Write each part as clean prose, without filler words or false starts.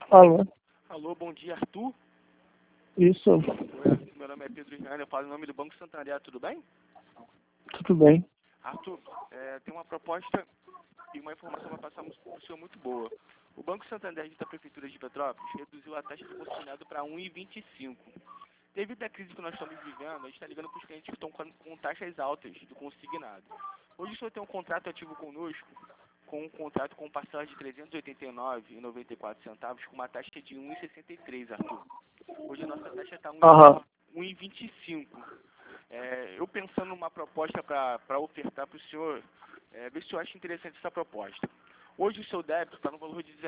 Alô? Alô, bom dia, Arthur. Isso, Oi, Arthur, meu nome é Pedro Israel, eu falo em nome do Banco Santander, tudo bem? tudo bem. Arthur, tem uma proposta e uma informação para passar para o senhor muito boa. O Banco Santander da Prefeitura de Petrópolis reduziu a taxa de consignado para 1,25. Devido à crise que nós estamos vivendo, a gente está ligando para os clientes que estão com taxas altas do consignado. Hoje o senhor tem um contrato ativo conosco, com um contrato com parcela de R$ 389,94 com uma taxa de 1,63, Arthur. Hoje a nossa taxa está Aham. 1,25. Eu pensando numa proposta para ofertar para o senhor, ver se o senhor acha interessante essa proposta. Hoje o seu débito está no valor de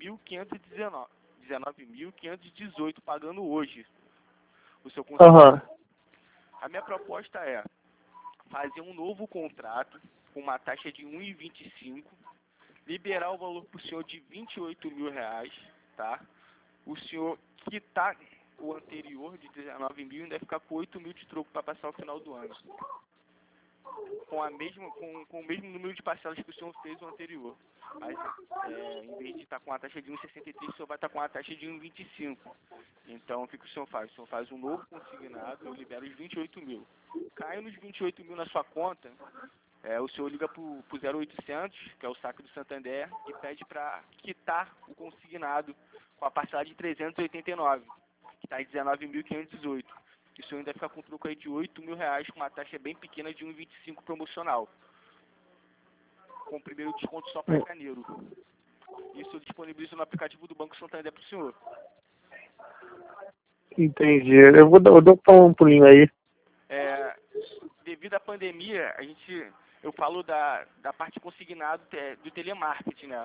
19.518 pagando hoje o seu consignado. Aham. A minha proposta é fazer um novo contrato com uma taxa de 1,25, liberar o valor para o senhor de R$ 28 mil, tá? O senhor quitar o anterior de 19 mil ainda ficar com 8 mil de troco para passar o final do ano. Com o mesmo número de parcelas que o senhor fez o anterior. Mas, em vez de estar com a taxa de 1,63, o senhor vai estar com a taxa de 1,25. Então, o que o senhor faz? O senhor faz um novo consignado, eu libero os 28 mil. Cai nos 28 mil na sua conta, o senhor liga para o 0800, que é o saque do Santander, e pede para quitar o consignado com a parcela de 389, que está em 19.518. E o senhor ainda fica com um troco aí de R$ 8 mil, com uma taxa bem pequena de 1,25 promocional. Com o primeiro desconto só para janeiro. Isso eu disponibilizo no aplicativo do Banco Santander para o senhor. Entendi. Eu dou um pulinho aí. Devido à pandemia, eu falo da parte consignado do telemarketing, né?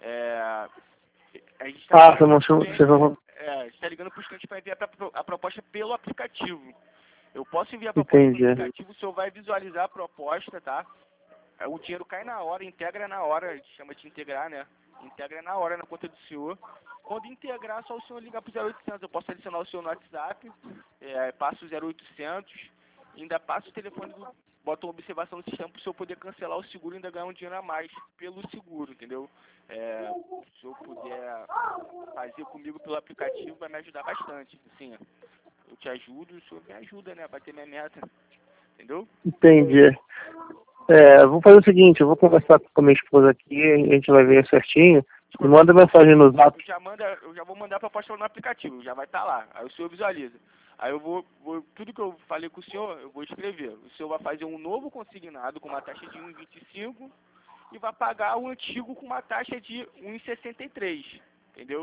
A gente está Você não chama. ligando para os clientes para enviar a proposta pelo aplicativo. Eu posso enviar a proposta Entendi. pelo aplicativo, o senhor vai visualizar a proposta, tá? O dinheiro cai na hora, integra na hora, a gente chama de integrar, né? Integra na hora na conta do senhor. Quando integrar, só o senhor ligar para o 0800. Eu posso adicionar o senhor no WhatsApp, passo o 0800, ainda passo o telefone, boto uma observação no sistema para o senhor poder cancelar o seguro e ainda ganhar um dinheiro a mais pelo seguro, entendeu? Se o senhor puder fazer comigo pelo aplicativo, vai me ajudar bastante. Assim, eu te ajudo, o senhor me ajuda, né? A bater minha meta, entendeu? Entendi. Vou fazer o seguinte, eu vou conversar com a minha esposa aqui, a gente vai ver certinho. Me manda mensagem no zap. Eu já vou mandar a proposta no aplicativo, já vai estar lá. Aí o senhor visualiza. Aí eu vou, tudo que eu falei com o senhor, eu vou escrever. O senhor vai fazer um novo consignado com uma taxa de 1,25 e vai pagar o antigo com uma taxa de 1,63, entendeu?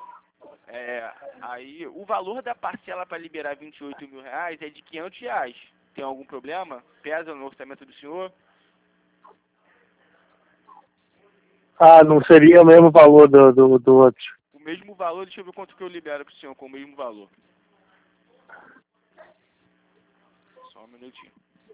Aí o valor da parcela para liberar R$ 28 mil é de R$ 500. Tem algum problema? Pesa no orçamento do senhor? Não seria o mesmo valor do outro. O mesmo valor, deixa eu ver quanto que eu libero para o senhor com o mesmo valor. Só um minutinho.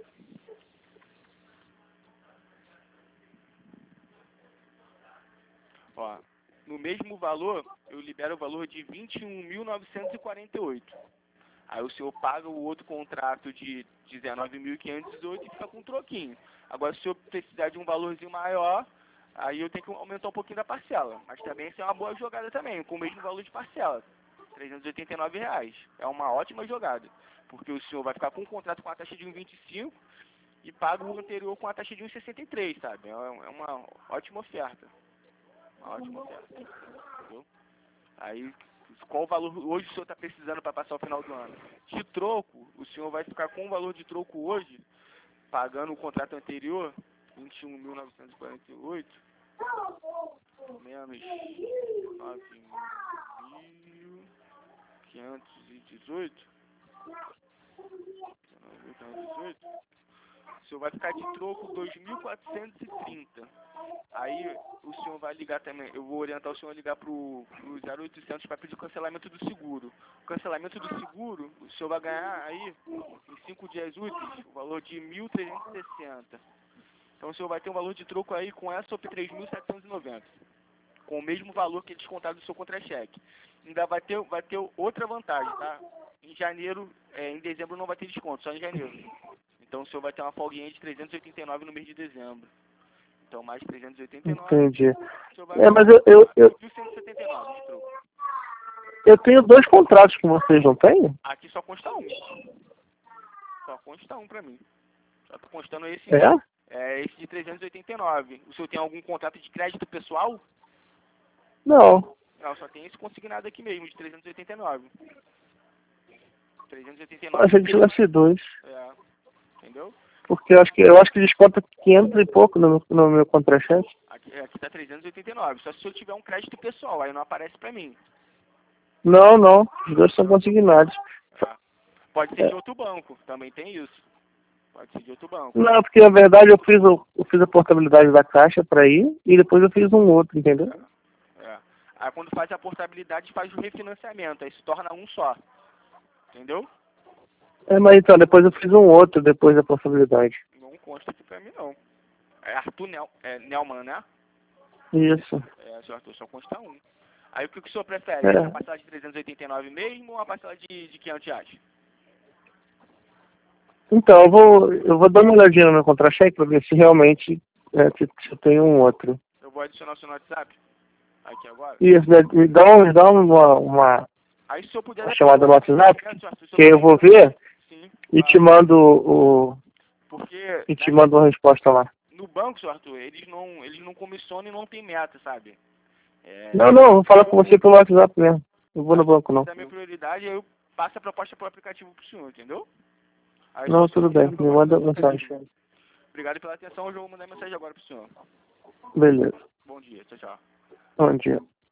Ó, no mesmo valor, eu libero o valor de R$ 21.948. Aí o senhor paga o outro contrato de 19.518 e fica com um troquinho. Agora, se o senhor precisar de um valorzinho maior, aí eu tenho que aumentar um pouquinho da parcela. Mas também isso é uma boa jogada também, com o mesmo valor de parcela. R$ 389. É uma ótima jogada. Porque o senhor vai ficar com um contrato com a taxa de 1,25 e paga o anterior com a taxa de 1,63, sabe? É uma ótima oferta. Uma ótima oferta. Entendeu? Aí, qual o valor hoje o senhor está precisando para passar o final do ano? De troco, o senhor vai ficar com o valor de troco hoje, pagando o contrato anterior, 21.948, menos 9.518, o senhor vai ficar de troco 2.430. Aí o senhor vai ligar também, eu vou orientar o senhor a ligar para o 0800 para pedir o cancelamento do seguro. O cancelamento do seguro, o senhor vai ganhar aí, em 5 dias úteis, o valor de 1.360. Então o senhor vai ter um valor de troco aí com essa op 3.790. Com o mesmo valor que é descontado do seu contra-cheque. Ainda vai ter outra vantagem, tá? Em janeiro, em dezembro não vai ter desconto, só em janeiro. Então o senhor vai ter uma folguinha de 389 no mês de dezembro. Então mais 389. Entendi. O senhor vai Mas eu 1.179 de troco. Eu tenho 2 contratos com vocês, não tenho? Aqui só consta um. Só consta um pra mim. Só tô constando esse, esse de 389. O senhor tem algum contrato de crédito pessoal? Não. Não, só tem esse consignado aqui mesmo, de 389. 389. Achei que tivesse 2. É, entendeu? Porque eu acho que desconta 500 e pouco no meu contra-cheque. Aqui tá 389. Só se o senhor tiver um crédito pessoal, aí não aparece pra mim. Não, não. Os 2 são consignados. É. Pode ser de outro banco, também tem isso. Pode ser de outro banco. Não, porque na verdade eu fiz a portabilidade da caixa para ir e depois eu fiz um outro, entendeu? É. Aí quando faz a portabilidade, faz o refinanciamento, aí se torna um só. Entendeu? Mas então, depois eu fiz um outro depois da portabilidade. Não consta aqui pra mim, não. É Arthur Nelman, né? Isso. É, senhor Arthur, só consta um. Aí o que o senhor prefere? Uma parcela de 389 mesmo ou uma parcela de 500 reais? Então, eu vou dar uma olhadinha no meu contra-cheque para ver se realmente se eu tenho um outro. Eu vou adicionar o seu no WhatsApp aqui agora. Isso, me dá uma Aí se o senhor puder... chamada no WhatsApp, que eu vou ver sim, e te mando porque e te mando uma resposta lá. no banco, senhor Arthur, eles não comissionam e não tem meta, sabe? Não, vou falar com você pelo WhatsApp mesmo. Não vou no banco, não. Da minha prioridade, aí eu passo a proposta pro aplicativo pro senhor, entendeu? Aí Não, tudo bem. Me manda mensagem. Obrigado pela atenção. Eu vou mandar mensagem agora pro senhor. Beleza. Bom dia. Tchau, tchau. Bom dia.